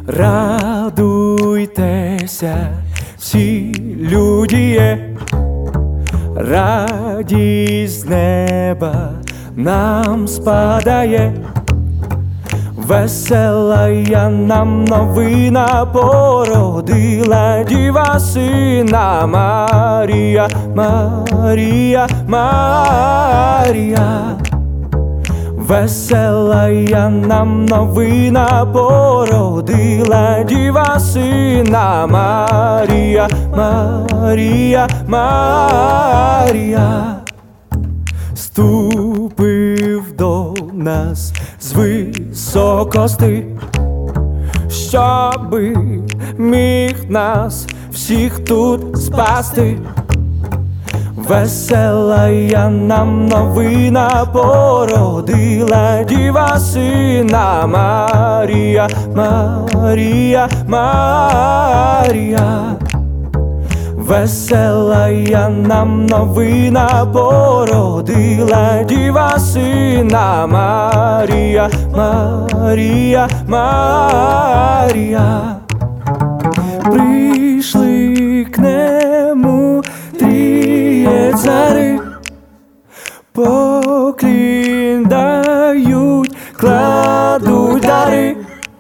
Радуйтеся, всі люди є, радість з неба нам спадає. Весела я нам новина, породила діва сина Марія, Марія, Марія. Весела я нам новина, породила діва сина Марія, Марія, Марія. Ступив до нас з високости, щоби міг нас всіх тут спасти. Весела я нам новина, породила діва сина Марія, Марія, Марія. Весела я нам новина, породила діва сина Марія, Марія, Марія. Прийшли к нему тріє цари, поклін дають, кладуть дари.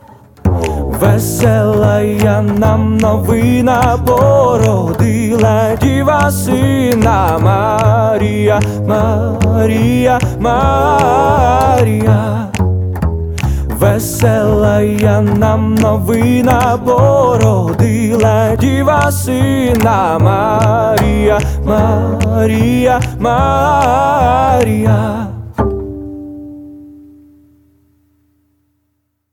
Весела я нам новина, породила діва сина Марія, Марія, Марія. Весела я нам новина, породила діва сина Марія, Марія, Марія.